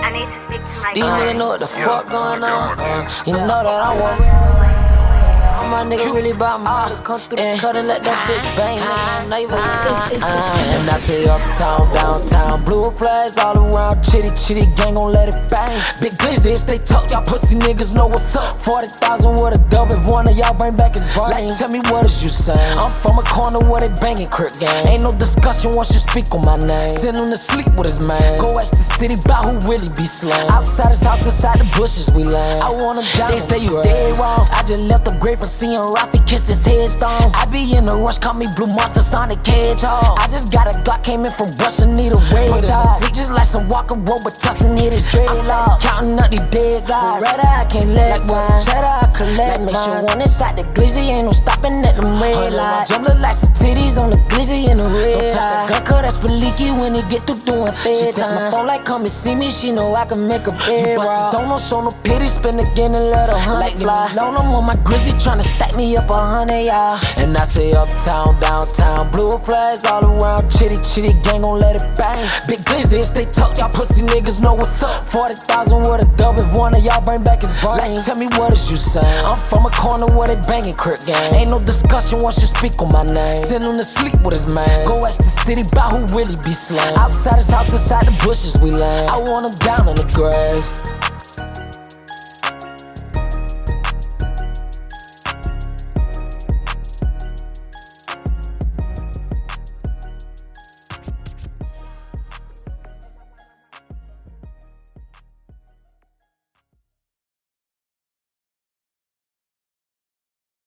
I need to speak to my These guard. niggas know what the fuck going on. You know that I want. All my niggas really about me. Come through the cut and let that bitch bang. And I say uptown, downtown, blue flags all around. Chitty gang gon' let it bang. Big glizzy, stay tough, y'all pussy niggas know what's up. 40,000 with a dub, if one of y'all bring back his brain. Like, tell me what is you saying? I'm from a corner where they bangin' crip gang. Ain't no discussion once you speak on my name. Send him to sleep with his man. Go ask the city bout who really be slain. Outside his house, inside the bushes we land. I want him down. They say you dead wrong. I just left the grave for seeing Rocky kissed his headstone. I be in a rush, call me Blue Monster, Sonic Hedgehog. I just got a Glock, came in from Russia, need a red dot. Sleep just like some Walker Road, but Tussin hit his dreadlock. Counting up these dead guys. Redder, I can't let wine. Cheddar, I collect mine. Make sure one inside the glizzy, ain't no stopping at the red light. Jump look like some titties on the glizzy in the red. Don't touch the gun, cause that's for leaky when he get through doing fed. She text my phone like, come and see me, she know I can make a bed rock. Don't show no pity, spin again and let her honey fly. Loan I'm on my grizzly, tryna stack me up 100, y'all. And I say uptown, downtown, blue flags all around. Chitty gang gon' let it bang. Big glizzy, stay tough, y'all pussy niggas know what's up. 40,000 with a dub, if one of y'all bring back his brain. Like, tell me what is you saying? I'm from a corner where they bangin' crip gang. Ain't no discussion once you speak on my name. Send him to sleep with his man. Go ask the city bout who really be slain. Outside his house, inside the bushes we land. I want him down in the grave.